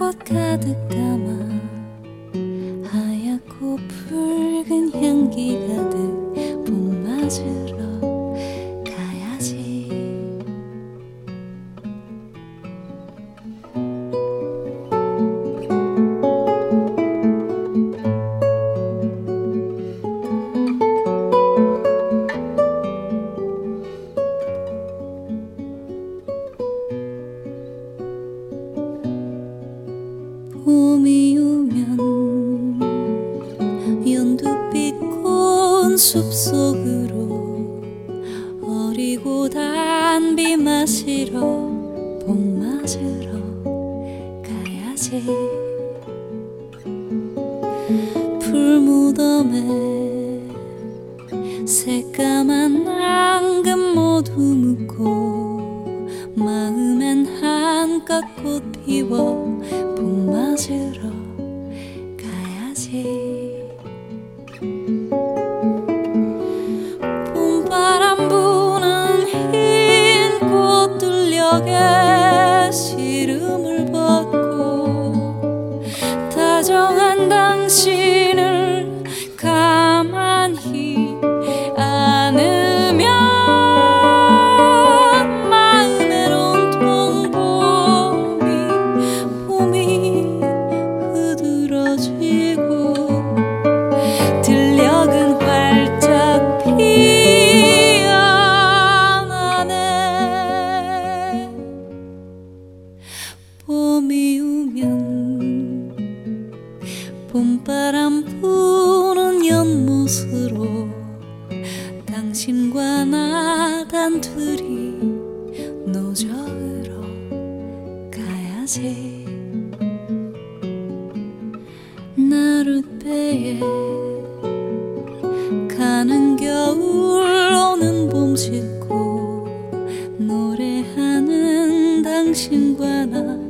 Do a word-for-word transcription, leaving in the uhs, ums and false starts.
꽃 가득 담아 하얗고 붉은 향기 가득 봄 맞으러 가야지. 봄이 오면 연두빛 고운 숲속으로 어리고 단비 마시러 봄 맞으러 가야지. 풀무덤에 새까만 앙금 모두 묻고 마음엔 한껏 꽃 피워 봄 맞으러 가야지. 봄바람 부는 흰 꽃들녘에 시름을 벗고 다정한 당신을 가만히 안으면 마음엔 온통 봄이 봄이 흐드러지고 들녘은 활짝 피어나네. 봄이 오면 봄바람 부는 연못으로 당신과 나 단둘이 노저으러 가야지. 나룻배에 가는 겨울 오는 봄 싣고 노래하는 당신과 나